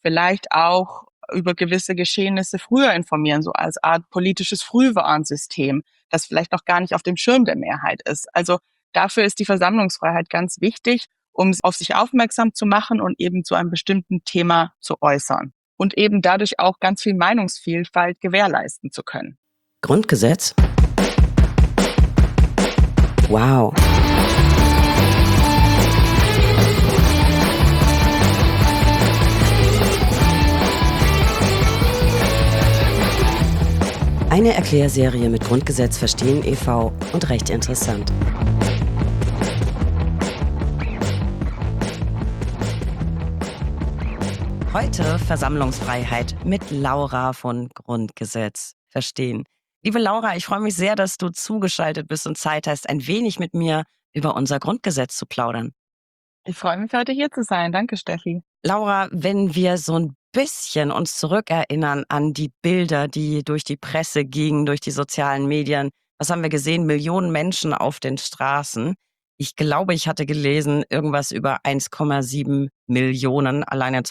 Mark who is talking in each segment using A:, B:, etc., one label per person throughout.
A: vielleicht auch über gewisse Geschehnisse früher informieren, so als Art politisches Frühwarnsystem, das vielleicht noch gar nicht auf dem Schirm der Mehrheit ist. Also dafür ist die Versammlungsfreiheit ganz wichtig, um auf sich aufmerksam zu machen und eben zu einem bestimmten Thema zu äußern und eben dadurch auch ganz viel Meinungsvielfalt gewährleisten zu können.
B: Grundgesetz? Wow. Eine Erklärserie mit Grundgesetz verstehen e.V. und recht interessant. Heute Versammlungsfreiheit mit Laura von Grundgesetz verstehen. Liebe Laura, ich freue mich sehr, dass du zugeschaltet bist und Zeit hast, ein wenig mit mir über unser Grundgesetz zu plaudern.
A: Ich freue mich, heute hier zu sein. Danke, Steffi.
B: Laura, wenn wir so ein bisschen uns zurückerinnern an die Bilder, die durch die Presse gingen, durch die sozialen Medien, was haben wir gesehen? Millionen Menschen auf den Straßen. Ich glaube, ich hatte gelesen, irgendwas über 1,7 Millionen alleine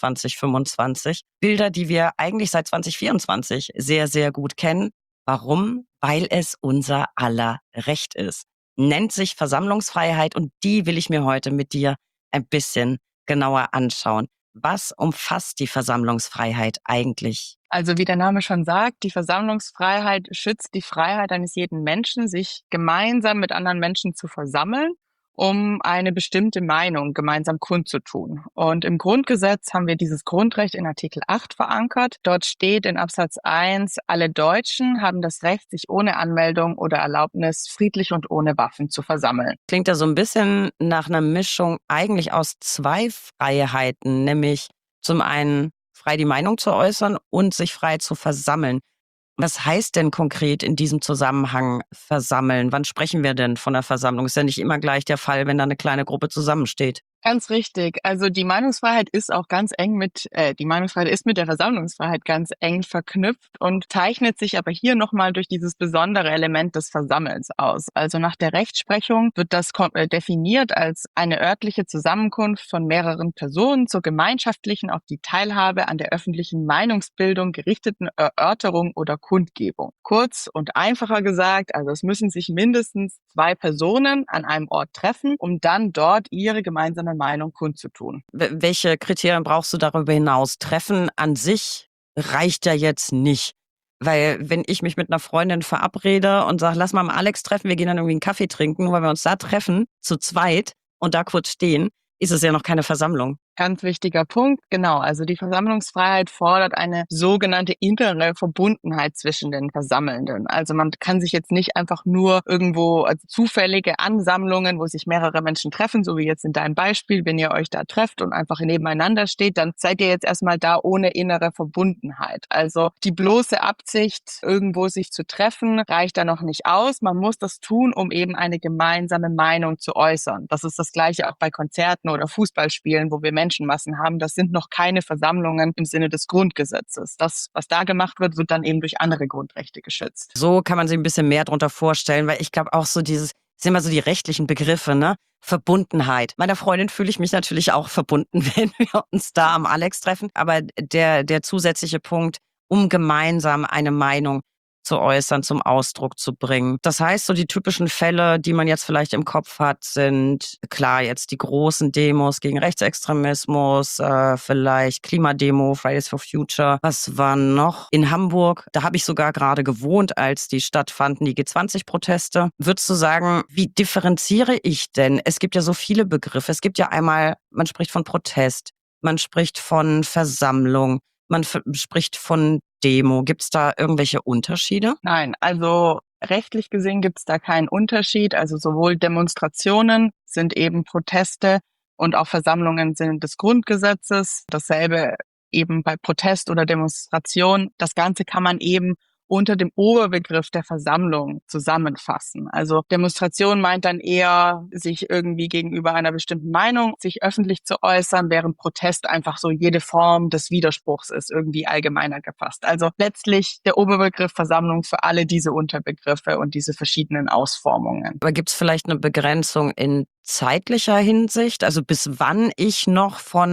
B: 2025. Bilder, die wir eigentlich seit 2024 sehr, sehr gut kennen. Warum? Weil es unser aller Recht ist. Nennt sich Versammlungsfreiheit und die will ich mir heute mit dir ein bisschen genauer anschauen. Was umfasst die Versammlungsfreiheit eigentlich?
A: Also wie der Name schon sagt, die Versammlungsfreiheit schützt die Freiheit eines jeden Menschen, sich gemeinsam mit anderen Menschen zu versammeln, um eine bestimmte Meinung gemeinsam kundzutun. Und im Grundgesetz haben wir dieses Grundrecht in Artikel 8 verankert. Dort steht in Absatz 1, alle Deutschen haben das Recht, sich ohne Anmeldung oder Erlaubnis friedlich und ohne Waffen zu versammeln.
B: Klingt ja so ein bisschen nach einer Mischung eigentlich aus zwei Freiheiten, nämlich zum einen frei die Meinung zu äußern und sich frei zu versammeln. Was heißt denn konkret in diesem Zusammenhang versammeln? Wann sprechen wir denn von der Versammlung? Ist ja nicht immer gleich der Fall, wenn da eine kleine Gruppe zusammensteht.
A: Ganz richtig. Also die Meinungsfreiheit ist auch ganz eng die Meinungsfreiheit ist mit der Versammlungsfreiheit ganz eng verknüpft und zeichnet sich aber hier nochmal durch dieses besondere Element des Versammelns aus. Also nach der Rechtsprechung wird das definiert als eine örtliche Zusammenkunft von mehreren Personen zur gemeinschaftlichen auf die Teilhabe an der öffentlichen Meinungsbildung gerichteten Erörterung oder Kundgebung. Kurz und einfacher gesagt, also es müssen sich mindestens 2 Personen an einem Ort treffen, um dann dort ihre gemeinsame Meinung kundzutun.
B: Welche Kriterien brauchst du darüber hinaus? Treffen an sich reicht ja jetzt nicht. Weil wenn ich mich mit einer Freundin verabrede und sage, lass mal mal Alex treffen, wir gehen dann irgendwie einen Kaffee trinken, nur weil wir uns da treffen, zu zweit und da kurz stehen, ist es ja noch keine Versammlung.
A: Ganz wichtiger Punkt, genau. Also die Versammlungsfreiheit fordert eine sogenannte innere Verbundenheit zwischen den Versammelnden. Also man kann sich jetzt nicht einfach nur irgendwo zufällige Ansammlungen, wo sich mehrere Menschen treffen, so wie jetzt in deinem Beispiel, wenn ihr euch da trefft und einfach nebeneinander steht, dann seid ihr jetzt erstmal da ohne innere Verbundenheit. Also die bloße Absicht, irgendwo sich zu treffen, reicht da noch nicht aus. Man muss das tun, um eben eine gemeinsame Meinung zu äußern. Das ist das Gleiche auch bei Konzerten oder Fußballspielen, wo wir Menschenmassen haben. Das sind noch keine Versammlungen im Sinne des Grundgesetzes. Das, was da gemacht wird, wird dann eben durch andere Grundrechte geschützt.
B: So kann man sich ein bisschen mehr drunter vorstellen, weil ich glaube auch so dieses, sind immer so die rechtlichen Begriffe, ne? Verbundenheit. Meiner Freundin fühle ich mich natürlich auch verbunden, wenn wir uns da am Alex treffen. Aber der zusätzliche Punkt, um gemeinsam eine Meinung zu äußern, zum Ausdruck zu bringen. Das heißt, so die typischen Fälle, die man jetzt vielleicht im Kopf hat, sind klar jetzt die großen Demos gegen Rechtsextremismus, vielleicht Klimademo, Fridays for Future. Was war noch? In Hamburg, da habe ich sogar gerade gewohnt, als die stattfanden, die G20-Proteste. Würdest du sagen, wie differenziere ich denn? Es gibt ja so viele Begriffe. Es gibt ja einmal, man spricht von Protest, man spricht von Versammlung, man spricht von Demo. Gibt es da irgendwelche Unterschiede?
A: Nein, also rechtlich gesehen gibt es da keinen Unterschied. Also sowohl Demonstrationen sind eben Proteste und auch Versammlungen sind des Grundgesetzes. Dasselbe eben bei Protest oder Demonstration. Das Ganze kann man eben unter dem Oberbegriff der Versammlung zusammenfassen. Also Demonstration meint dann eher, sich irgendwie gegenüber einer bestimmten Meinung, sich öffentlich zu äußern, während Protest einfach so jede Form des Widerspruchs ist, irgendwie allgemeiner gefasst. Also letztlich der Oberbegriff Versammlung für alle diese Unterbegriffe und diese verschiedenen Ausformungen.
B: Aber gibt es vielleicht eine Begrenzung in zeitlicher Hinsicht? Also bis wann ich noch von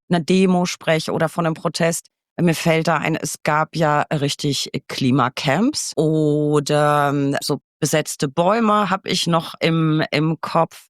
B: einer Demo spreche oder von einem Protest, mir fällt da ein, es gab ja richtig Klimacamps oder so besetzte Bäume habe ich noch im Kopf.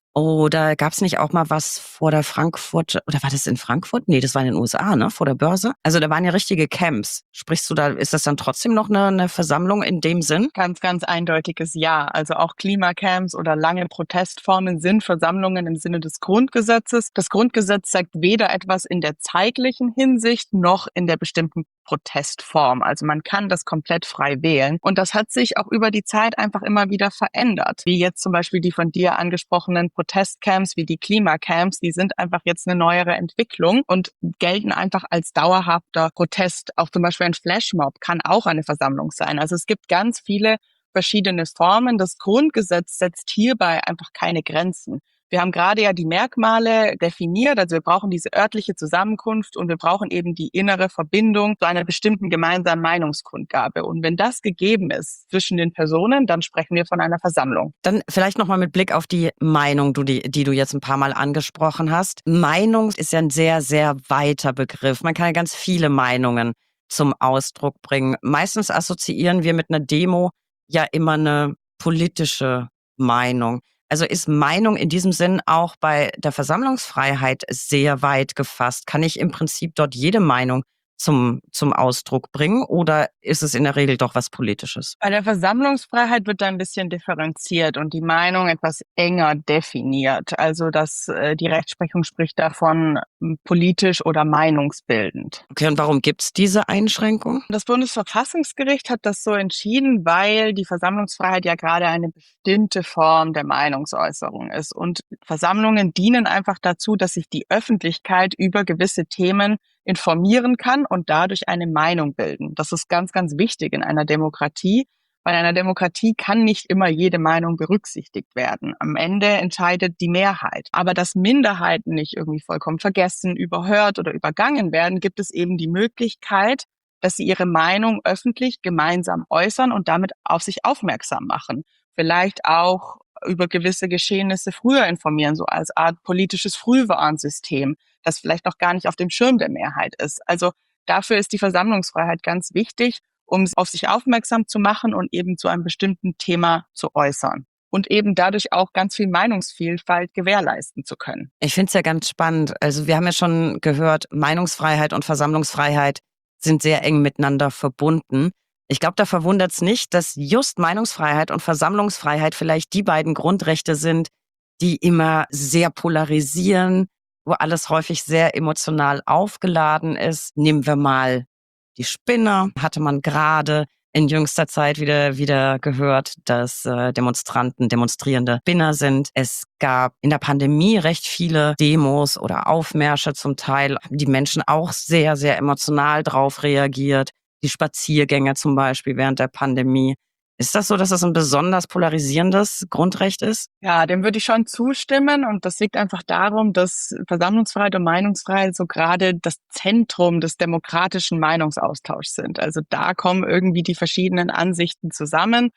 B: Oder gab es nicht auch mal was vor der Frankfurt, oder war das in Frankfurt? Nee, das war in den USA, ne, vor der Börse. Also da waren ja richtige Camps. Sprichst du da, ist das dann trotzdem noch eine Versammlung in dem Sinn?
A: Ganz, ganz eindeutiges Ja. Also auch Klimacamps oder lange Protestformen sind Versammlungen im Sinne des Grundgesetzes. Das Grundgesetz sagt weder etwas in der zeitlichen Hinsicht noch in der bestimmten Protestform. Also man kann das komplett frei wählen. Und das hat sich auch über die Zeit einfach immer wieder verändert. Wie jetzt zum Beispiel die von dir angesprochenen Protestcamps, wie die Klimacamps, die sind einfach jetzt eine neuere Entwicklung und gelten einfach als dauerhafter Protest. Auch zum Beispiel ein Flashmob kann auch eine Versammlung sein. Also es gibt ganz viele verschiedene Formen. Das Grundgesetz setzt hierbei einfach keine Grenzen. Wir haben gerade ja die Merkmale definiert, also wir brauchen diese örtliche Zusammenkunft und wir brauchen eben die innere Verbindung zu einer bestimmten gemeinsamen Meinungskundgabe. Und wenn das gegeben ist zwischen den Personen, dann sprechen wir von einer Versammlung.
B: Dann vielleicht nochmal mit Blick auf die Meinung, die du jetzt ein paar Mal angesprochen hast. Meinung ist ja ein sehr, sehr weiter Begriff. Man kann ja ganz viele Meinungen zum Ausdruck bringen. Meistens assoziieren wir mit einer Demo ja immer eine politische Meinung. Also ist Meinung in diesem Sinn auch bei der Versammlungsfreiheit sehr weit gefasst? Kann ich im Prinzip dort jede Meinung zum Ausdruck bringen oder ist es in der Regel doch was Politisches?
A: Bei der Versammlungsfreiheit wird da ein bisschen differenziert und die Meinung etwas enger definiert. Also die Rechtsprechung spricht davon politisch oder meinungsbildend.
B: Okay, und warum gibt's diese Einschränkung?
A: Das Bundesverfassungsgericht hat das so entschieden, weil die Versammlungsfreiheit ja gerade eine bestimmte Form der Meinungsäußerung ist. Und Versammlungen dienen einfach dazu, dass sich die Öffentlichkeit über gewisse Themen informieren kann und dadurch eine Meinung bilden. Das ist ganz, ganz wichtig in einer Demokratie. Bei einer Demokratie kann nicht immer jede Meinung berücksichtigt werden. Am Ende entscheidet die Mehrheit. Aber dass Minderheiten nicht irgendwie vollkommen vergessen, überhört oder übergangen werden, gibt es eben die Möglichkeit, dass sie ihre Meinung öffentlich gemeinsam äußern und damit auf sich aufmerksam machen. Vielleicht auch über gewisse Geschehnisse früher informieren, so als Art politisches Frühwarnsystem, das vielleicht noch gar nicht auf dem Schirm der Mehrheit ist. Also dafür ist die Versammlungsfreiheit ganz wichtig, um auf sich aufmerksam zu machen und eben zu einem bestimmten Thema zu äußern. Und eben dadurch auch ganz viel Meinungsvielfalt gewährleisten zu können.
B: Ich finde es ja ganz spannend. Also wir haben ja schon gehört, Meinungsfreiheit und Versammlungsfreiheit sind sehr eng miteinander verbunden. Ich glaube, da verwundert es nicht, dass just Meinungsfreiheit und Versammlungsfreiheit vielleicht die beiden Grundrechte sind, die immer sehr polarisieren, wo alles häufig sehr emotional aufgeladen ist. Nehmen wir mal die Spinner. Hatte man gerade in jüngster Zeit wieder gehört, dass demonstrierende Spinner sind. Es gab in der Pandemie recht viele Demos oder Aufmärsche zum Teil. Haben die Menschen auch sehr, sehr emotional drauf reagiert. Die Spaziergänge zum Beispiel während der Pandemie. Ist das so, dass das ein besonders polarisierendes Grundrecht ist?
A: Ja, dem würde ich schon zustimmen. Und das liegt einfach darum, dass Versammlungsfreiheit und Meinungsfreiheit so gerade das Zentrum des demokratischen Meinungsaustauschs sind. Also da kommen irgendwie die verschiedenen Ansichten zusammen.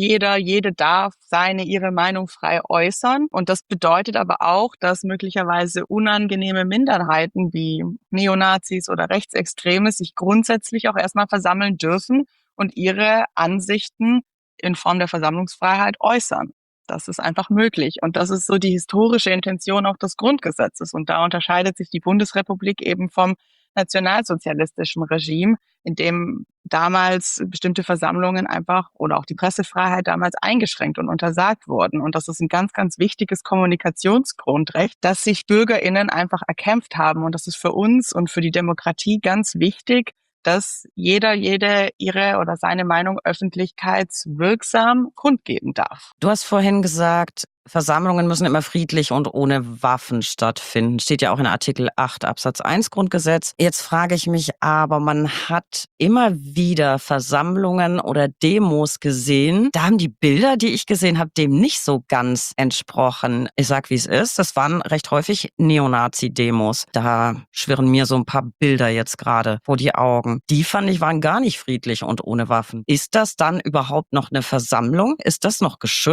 A: Jede darf ihre Meinung frei äußern. Und das bedeutet aber auch, dass möglicherweise unangenehme Minderheiten wie Neonazis oder Rechtsextreme sich grundsätzlich auch erstmal versammeln dürfen und ihre Ansichten in Form der Versammlungsfreiheit äußern. Das ist einfach möglich. Und das ist so die historische Intention auch des Grundgesetzes. Und da unterscheidet sich die Bundesrepublik eben vom nationalsozialistischen Regime, in dem damals bestimmte Versammlungen einfach oder auch die Pressefreiheit damals eingeschränkt und untersagt wurden. Und das ist ein ganz, ganz wichtiges Kommunikationsgrundrecht, das sich BürgerInnen einfach erkämpft haben. Und das ist für uns und für die Demokratie ganz wichtig, dass jede ihre oder seine Meinung öffentlichkeitswirksam kundgeben darf.
B: Du hast vorhin gesagt, Versammlungen müssen immer friedlich und ohne Waffen stattfinden. Steht ja auch in Artikel 8 Absatz 1 Grundgesetz. Jetzt frage ich mich aber, man hat immer wieder Versammlungen oder Demos gesehen. Da haben die Bilder, die ich gesehen habe, dem nicht so ganz entsprochen. Ich sag, wie es ist. Das waren recht häufig Neonazi-Demos. Da schwirren mir so ein paar Bilder jetzt gerade vor die Augen. Die fand ich waren gar nicht friedlich und ohne Waffen. Ist das dann überhaupt noch eine Versammlung? Ist das noch geschützt?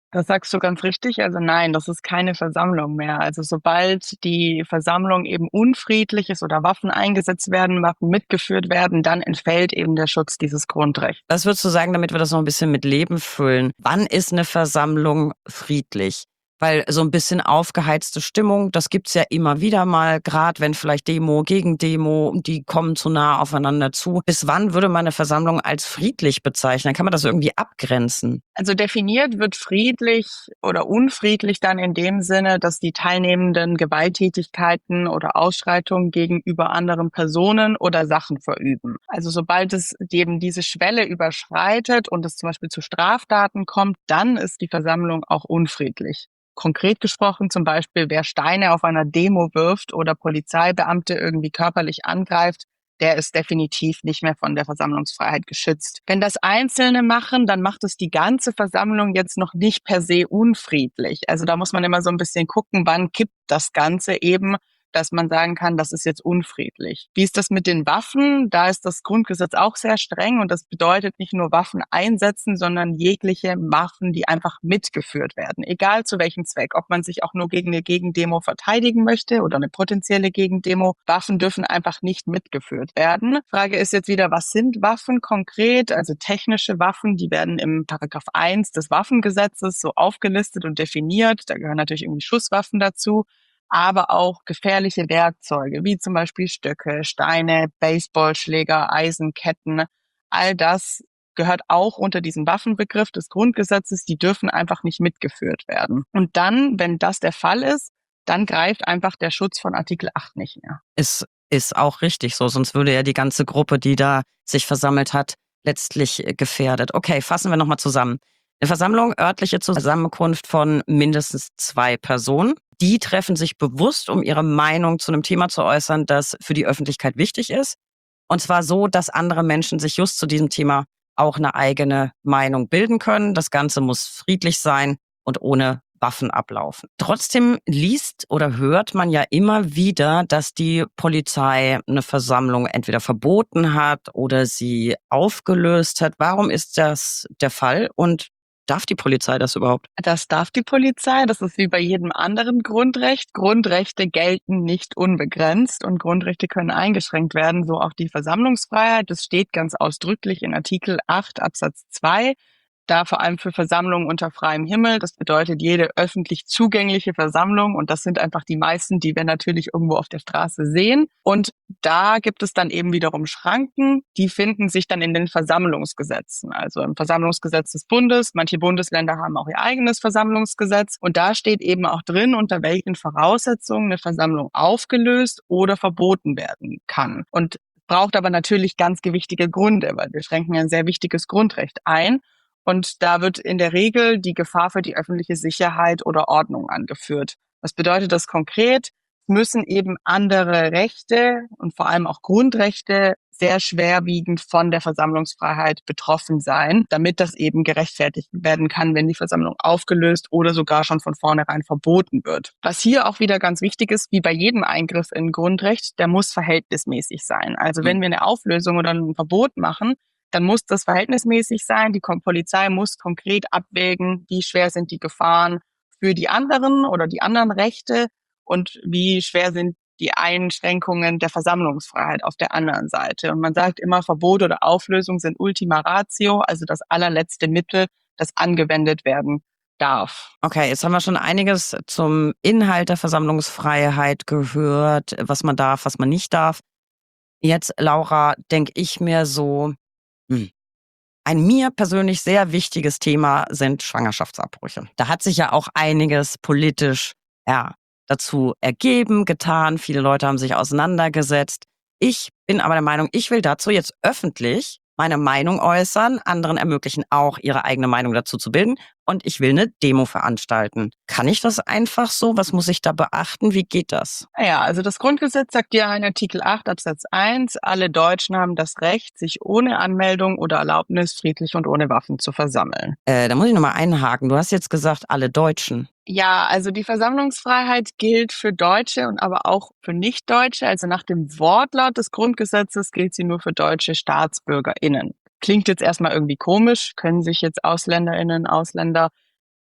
A: Das sagst du ganz richtig. Also nein, das ist keine Versammlung mehr. Also sobald die Versammlung eben unfriedlich ist oder Waffen eingesetzt werden, Waffen mitgeführt werden, dann entfällt eben der Schutz dieses Grundrechts.
B: Was würdest du sagen, damit wir das noch ein bisschen mit Leben füllen? Wann ist eine Versammlung friedlich? Weil so ein bisschen aufgeheizte Stimmung, das gibt's ja immer wieder mal, gerade wenn vielleicht Demo gegen Demo, die kommen zu nah aufeinander zu. Bis wann würde man eine Versammlung als friedlich bezeichnen? Kann man das irgendwie abgrenzen?
A: Also definiert wird friedlich oder unfriedlich dann in dem Sinne, dass die teilnehmenden Gewalttätigkeiten oder Ausschreitungen gegenüber anderen Personen oder Sachen verüben. Also sobald es eben diese Schwelle überschreitet und es zum Beispiel zu Straftaten kommt, dann ist die Versammlung auch unfriedlich. Konkret gesprochen zum Beispiel, wer Steine auf einer Demo wirft oder Polizeibeamte irgendwie körperlich angreift, der ist definitiv nicht mehr von der Versammlungsfreiheit geschützt. Wenn das Einzelne machen, dann macht es die ganze Versammlung jetzt noch nicht per se unfriedlich. Also da muss man immer so ein bisschen gucken, wann kippt das Ganze eben, dass man sagen kann, das ist jetzt unfriedlich. Wie ist das mit den Waffen? Da ist das Grundgesetz auch sehr streng und das bedeutet nicht nur Waffen einsetzen, sondern jegliche Waffen, die einfach mitgeführt werden, egal zu welchem Zweck. Ob man sich auch nur gegen eine Gegendemo verteidigen möchte oder eine potenzielle Gegendemo, Waffen dürfen einfach nicht mitgeführt werden. Frage ist jetzt wieder, was sind Waffen konkret? Also technische Waffen, die werden im Paragraph 1 des Waffengesetzes so aufgelistet und definiert. Da gehören natürlich irgendwie Schusswaffen dazu, aber auch gefährliche Werkzeuge, wie zum Beispiel Stöcke, Steine, Baseballschläger, Eisenketten. All das gehört auch unter diesen Waffenbegriff des Grundgesetzes. Die dürfen einfach nicht mitgeführt werden. Und dann, wenn das der Fall ist, dann greift einfach der Schutz von Artikel 8 nicht mehr.
B: Ist auch richtig so, sonst würde ja die ganze Gruppe, die da sich versammelt hat, letztlich gefährdet. Okay, fassen wir nochmal zusammen. Eine Versammlung, örtliche Zusammenkunft von mindestens 2 Personen. Die treffen sich bewusst, um ihre Meinung zu einem Thema zu äußern, das für die Öffentlichkeit wichtig ist. Und zwar so, dass andere Menschen sich just zu diesem Thema auch eine eigene Meinung bilden können. Das Ganze muss friedlich sein und ohne Waffen ablaufen. Trotzdem liest oder hört man ja immer wieder, dass die Polizei eine Versammlung entweder verboten hat oder sie aufgelöst hat. Warum ist das der Fall und darf die Polizei das überhaupt?
A: Das darf die Polizei. Das ist wie bei jedem anderen Grundrecht. Grundrechte gelten nicht unbegrenzt und Grundrechte können eingeschränkt werden, so auch die Versammlungsfreiheit. Das steht ganz ausdrücklich in Artikel 8 Absatz 2. Da vor allem für Versammlungen unter freiem Himmel. Das bedeutet jede öffentlich zugängliche Versammlung. Und das sind einfach die meisten, die wir natürlich irgendwo auf der Straße sehen. Und da gibt es dann eben wiederum Schranken. Die finden sich dann in den Versammlungsgesetzen. Also im Versammlungsgesetz des Bundes. Manche Bundesländer haben auch ihr eigenes Versammlungsgesetz. Und da steht eben auch drin, unter welchen Voraussetzungen eine Versammlung aufgelöst oder verboten werden kann. Und braucht aber natürlich ganz gewichtige Gründe, weil wir schränken ein sehr wichtiges Grundrecht ein. Und da wird in der Regel die Gefahr für die öffentliche Sicherheit oder Ordnung angeführt. Was bedeutet das konkret? Es müssen eben andere Rechte und vor allem auch Grundrechte sehr schwerwiegend von der Versammlungsfreiheit betroffen sein, damit das eben gerechtfertigt werden kann, wenn die Versammlung aufgelöst oder sogar schon von vornherein verboten wird. Was hier auch wieder ganz wichtig ist, wie bei jedem Eingriff in Grundrecht, der muss verhältnismäßig sein. Also wenn wir eine Auflösung oder ein Verbot machen, dann muss das verhältnismäßig sein. Die Polizei muss konkret abwägen, wie schwer sind die Gefahren für die anderen oder die anderen Rechte und wie schwer sind die Einschränkungen der Versammlungsfreiheit auf der anderen Seite. Und man sagt immer, Verbot oder Auflösung sind Ultima Ratio, also das allerletzte Mittel, das angewendet werden darf.
B: Okay, jetzt haben wir schon einiges zum Inhalt der Versammlungsfreiheit gehört, was man darf, was man nicht darf. Jetzt, Laura, denke ich mir so, hm, ein mir persönlich sehr wichtiges Thema sind Schwangerschaftsabbrüche. Da hat sich ja auch einiges politisch, ja, dazu ergeben, getan. Viele Leute haben sich auseinandergesetzt. Ich bin aber der Meinung, ich will dazu jetzt öffentlich meine Meinung äußern, anderen ermöglichen auch, ihre eigene Meinung dazu zu bilden. Und ich will eine Demo veranstalten. Kann ich das einfach so? Was muss ich da beachten? Wie geht das?
A: Ja, also das Grundgesetz sagt ja in Artikel 8 Absatz 1, alle Deutschen haben das Recht, sich ohne Anmeldung oder Erlaubnis friedlich und ohne Waffen zu versammeln.
B: Da muss ich nochmal einhaken. Du hast jetzt gesagt, alle Deutschen.
A: Ja, also die Versammlungsfreiheit gilt für Deutsche und aber auch für Nichtdeutsche. Also nach dem Wortlaut des Grundgesetzes gilt sie nur für deutsche StaatsbürgerInnen. Klingt jetzt erstmal irgendwie komisch, können sich jetzt AusländerInnen, Ausländer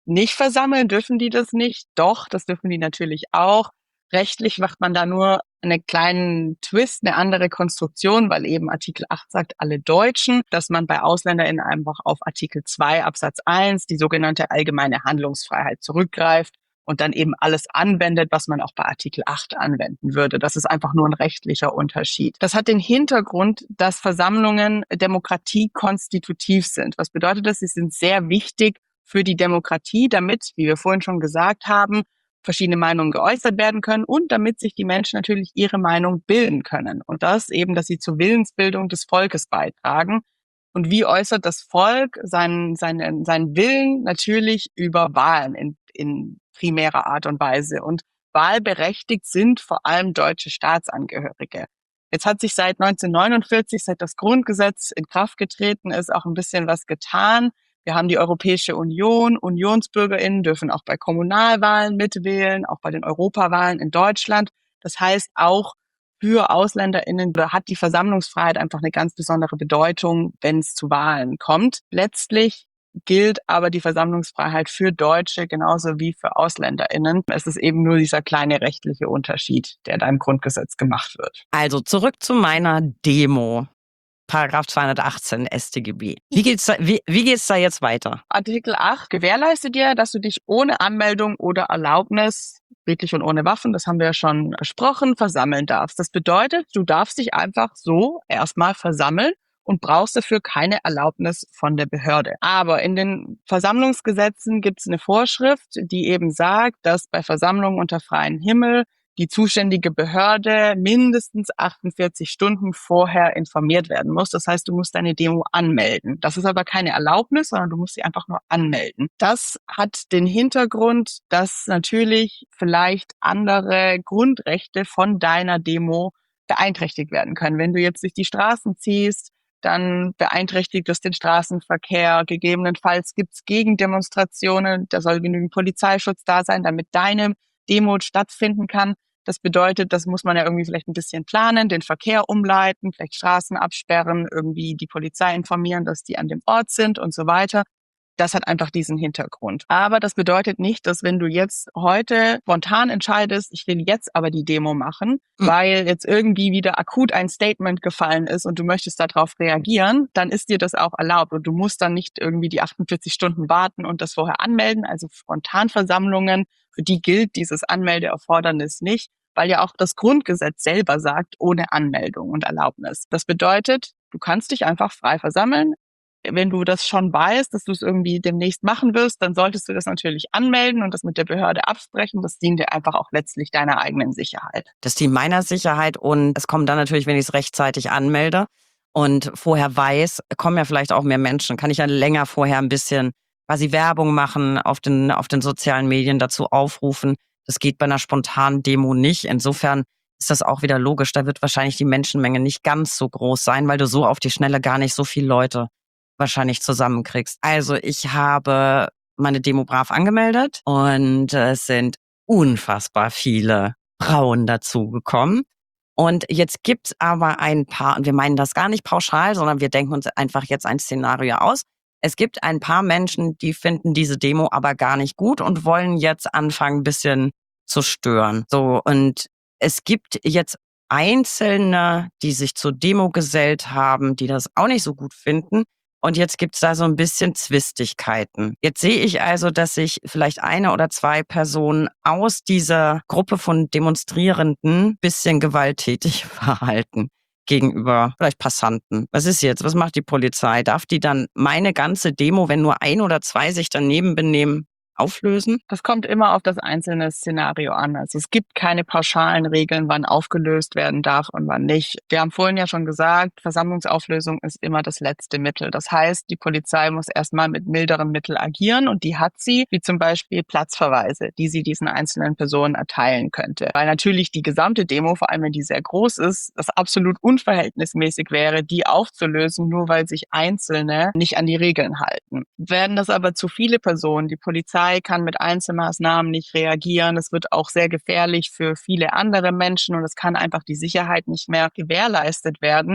A: nicht versammeln. Dürfen die das nicht? Doch, das dürfen die natürlich auch. Rechtlich macht man da nur einen kleinen Twist, eine andere Konstruktion, weil eben Artikel 8 sagt, alle Deutschen, dass man bei AusländerInnen einfach auf Artikel 2 Absatz 1, die sogenannte allgemeine Handlungsfreiheit, zurückgreift und dann eben alles anwendet, was man auch bei Artikel 8 anwenden würde. Das ist einfach nur ein rechtlicher Unterschied. Das hat den Hintergrund, dass Versammlungen demokratiekonstitutiv sind. Was bedeutet das? Sie sind sehr wichtig für die Demokratie, damit, wie wir vorhin schon gesagt haben, verschiedene Meinungen geäußert werden können und damit sich die Menschen natürlich ihre Meinung bilden können. Und das eben, dass sie zur Willensbildung des Volkes beitragen. Und wie äußert das Volk seinen Willen? Natürlich über Wahlen in primärer Art und Weise. Und wahlberechtigt sind vor allem deutsche Staatsangehörige. Jetzt hat sich seit 1949, seit das Grundgesetz in Kraft getreten ist, auch ein bisschen was getan. Wir haben die Europäische Union. UnionsbürgerInnen dürfen auch bei Kommunalwahlen mitwählen, auch bei den Europawahlen in Deutschland. Das heißt, auch für AusländerInnen hat die Versammlungsfreiheit einfach eine ganz besondere Bedeutung, wenn es zu Wahlen kommt. Letztlich gilt aber die Versammlungsfreiheit für Deutsche genauso wie für AusländerInnen. Es ist eben nur dieser kleine rechtliche Unterschied, der da im Grundgesetz gemacht wird.
B: Also zurück zu meiner Demo. Paragraph 218 StGB. Wie geht's da jetzt weiter?
A: Artikel 8 gewährleistet dir, dass du dich ohne Anmeldung oder Erlaubnis, friedlich und ohne Waffen, das haben wir ja schon besprochen, versammeln darfst. Das bedeutet, du darfst dich einfach so erstmal versammeln und brauchst dafür keine Erlaubnis von der Behörde. Aber in den Versammlungsgesetzen gibt es eine Vorschrift, die eben sagt, dass bei Versammlungen unter freiem Himmel die zuständige Behörde mindestens 48 Stunden vorher informiert werden muss. Das heißt, du musst deine Demo anmelden. Das ist aber keine Erlaubnis, sondern du musst sie einfach nur anmelden. Das hat den Hintergrund, dass natürlich vielleicht andere Grundrechte von deiner Demo beeinträchtigt werden können. Wenn du jetzt durch die Straßen ziehst, dann beeinträchtigt das den Straßenverkehr. Gegebenenfalls gibt es Gegendemonstrationen. Da soll genügend Polizeischutz da sein, damit deine Demo stattfinden kann. Das bedeutet, das muss man ja irgendwie vielleicht ein bisschen planen, den Verkehr umleiten, vielleicht Straßen absperren, irgendwie die Polizei informieren, dass die an dem Ort sind und so weiter. Das hat einfach diesen Hintergrund. Aber das bedeutet nicht, dass wenn du jetzt heute spontan entscheidest, ich will jetzt aber die Demo machen, weil jetzt irgendwie wieder akut ein Statement gefallen ist und du möchtest darauf reagieren, dann ist dir das auch erlaubt und du musst dann nicht irgendwie die 48 Stunden warten und das vorher anmelden. Also Spontanversammlungen, für die gilt dieses Anmeldeerfordernis nicht, weil ja auch das Grundgesetz selber sagt, ohne Anmeldung und Erlaubnis. Das bedeutet, du kannst dich einfach frei versammeln. Wenn du das schon weißt, dass du es irgendwie demnächst machen wirst, dann solltest du das natürlich anmelden und das mit der Behörde absprechen. Das dient dir einfach auch letztlich deiner eigenen Sicherheit.
B: Das dient meiner Sicherheit und es kommt dann natürlich, wenn ich es rechtzeitig anmelde und vorher weiß, kommen ja vielleicht auch mehr Menschen, kann ich ja länger vorher ein bisschen quasi Werbung machen, auf den sozialen Medien dazu aufrufen. Das geht bei einer spontanen Demo nicht. Insofern ist das auch wieder logisch. Da wird wahrscheinlich die Menschenmenge nicht ganz so groß sein, weil du so auf die Schnelle gar nicht so viele Leute wahrscheinlich zusammenkriegst. Also ich habe meine Demo brav angemeldet und es sind unfassbar viele Frauen dazugekommen. Und jetzt gibt's aber ein paar, und wir meinen das gar nicht pauschal, sondern wir denken uns einfach jetzt ein Szenario aus. Es gibt ein paar Menschen, die finden diese Demo aber gar nicht gut und wollen jetzt anfangen, ein bisschen zu stören. So, und es gibt jetzt Einzelne, die sich zur Demo gesellt haben, die das auch nicht so gut finden. Und jetzt gibt's da so ein bisschen Zwistigkeiten. Jetzt sehe ich also, dass sich vielleicht eine oder zwei Personen aus dieser Gruppe von Demonstrierenden bisschen gewalttätig verhalten gegenüber vielleicht Passanten. Was ist jetzt? Was macht die Polizei? Darf die dann meine ganze Demo, wenn nur ein oder zwei sich daneben benehmen, auflösen?
A: Das kommt immer auf das einzelne Szenario an. Also es gibt keine pauschalen Regeln, wann aufgelöst werden darf und wann nicht. Wir haben vorhin ja schon gesagt, Versammlungsauflösung ist immer das letzte Mittel. Das heißt, die Polizei muss erstmal mit milderen Mitteln agieren und die hat sie, wie zum Beispiel Platzverweise, die sie diesen einzelnen Personen erteilen könnte. Weil natürlich die gesamte Demo, vor allem wenn die sehr groß ist, das absolut unverhältnismäßig wäre, die aufzulösen, nur weil sich Einzelne nicht an die Regeln halten. Werden das aber zu viele Personen, die Polizei kann mit Einzelmaßnahmen nicht reagieren. Es wird auch sehr gefährlich für viele andere Menschen und es kann einfach die Sicherheit nicht mehr gewährleistet werden.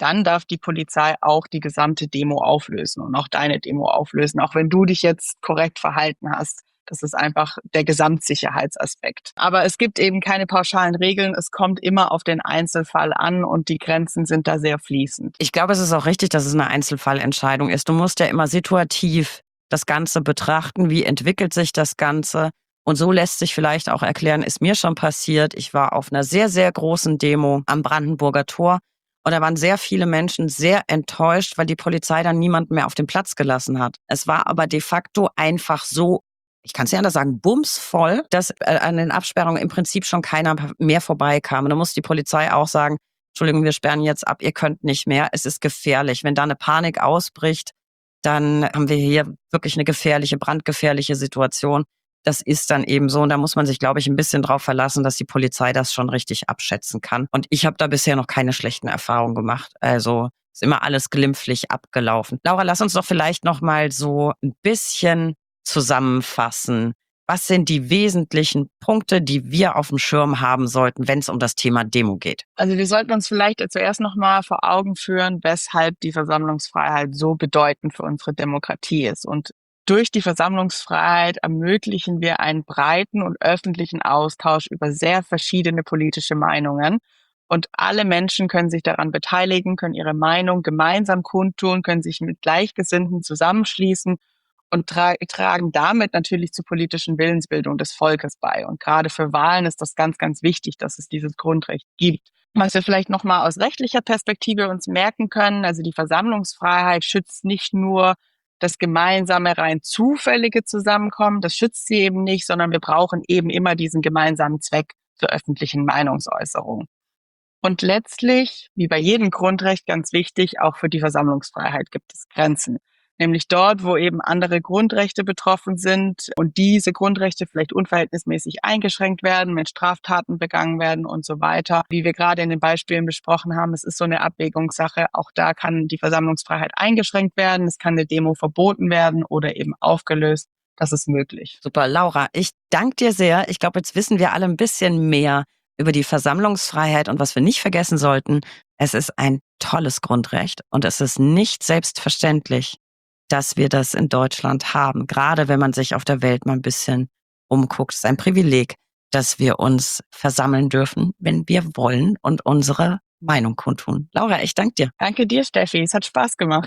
A: dann darf die Polizei auch die gesamte Demo auflösen und auch deine Demo auflösen, auch wenn du dich jetzt korrekt verhalten hast. Das ist einfach der Gesamtsicherheitsaspekt. Aber es gibt eben keine pauschalen Regeln. Es kommt immer auf den Einzelfall an und die Grenzen sind da sehr fließend.
B: Ich glaube, es ist auch richtig, dass es eine Einzelfallentscheidung ist. Du musst ja immer situativ das Ganze betrachten. Wie entwickelt sich das Ganze? Und so lässt sich vielleicht auch erklären, ist mir schon passiert. Ich war auf einer sehr, sehr großen Demo am Brandenburger Tor. Und da waren sehr viele Menschen sehr enttäuscht, weil die Polizei dann niemanden mehr auf den Platz gelassen hat. Es war aber de facto einfach so, ich kann es ja anders sagen, bumsvoll, dass an den Absperrungen im Prinzip schon keiner mehr vorbeikam. Und da muss die Polizei auch sagen, Entschuldigung, wir sperren jetzt ab, ihr könnt nicht mehr, es ist gefährlich. Wenn da eine Panik ausbricht, dann haben wir hier wirklich eine gefährliche, brandgefährliche Situation. Das ist dann eben so und da muss man sich, glaube ich, ein bisschen drauf verlassen, dass die Polizei das schon richtig abschätzen kann. Und ich habe da bisher noch keine schlechten Erfahrungen gemacht. Also ist immer alles glimpflich abgelaufen. Laura, lass uns doch vielleicht noch mal so ein bisschen zusammenfassen. Was sind die wesentlichen Punkte, die wir auf dem Schirm haben sollten, wenn es um das Thema Demo geht?
A: Also wir sollten uns vielleicht zuerst noch mal vor Augen führen, weshalb die Versammlungsfreiheit so bedeutend für unsere Demokratie ist. Und durch die Versammlungsfreiheit ermöglichen wir einen breiten und öffentlichen Austausch über sehr verschiedene politische Meinungen. Und alle Menschen können sich daran beteiligen, können ihre Meinung gemeinsam kundtun, können sich mit Gleichgesinnten zusammenschließen und tragen damit natürlich zur politischen Willensbildung des Volkes bei. Und gerade für Wahlen ist das ganz, ganz wichtig, dass es dieses Grundrecht gibt. Was wir vielleicht nochmal aus rechtlicher Perspektive uns merken können, also die Versammlungsfreiheit schützt nicht nur das gemeinsame, rein zufällige Zusammenkommen, das schützt sie eben nicht, sondern wir brauchen eben immer diesen gemeinsamen Zweck zur öffentlichen Meinungsäußerung. Und letztlich, wie bei jedem Grundrecht ganz wichtig, auch für die Versammlungsfreiheit gibt es Grenzen. Nämlich dort, wo eben andere Grundrechte betroffen sind und diese Grundrechte vielleicht unverhältnismäßig eingeschränkt werden, wenn Straftaten begangen werden und so weiter. Wie wir gerade in den Beispielen besprochen haben, es ist so eine Abwägungssache. Auch da kann die Versammlungsfreiheit eingeschränkt werden. Es kann eine Demo verboten werden oder eben aufgelöst. Das ist möglich.
B: Super, Laura, ich danke dir sehr. Ich glaube, jetzt wissen wir alle ein bisschen mehr über die Versammlungsfreiheit und was wir nicht vergessen sollten. Es ist ein tolles Grundrecht und es ist nicht selbstverständlich, dass wir das in Deutschland haben. Gerade wenn man sich auf der Welt mal ein bisschen umguckt. Es ist ein Privileg, dass wir uns versammeln dürfen, wenn wir wollen und unsere Meinung kundtun. Laura, ich danke dir.
A: Danke dir, Steffi. Es hat Spaß gemacht.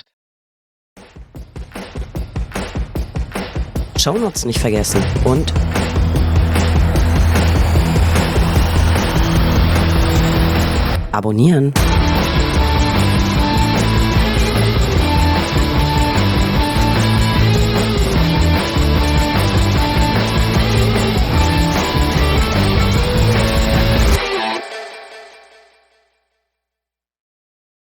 B: Shownotes nicht vergessen und abonnieren.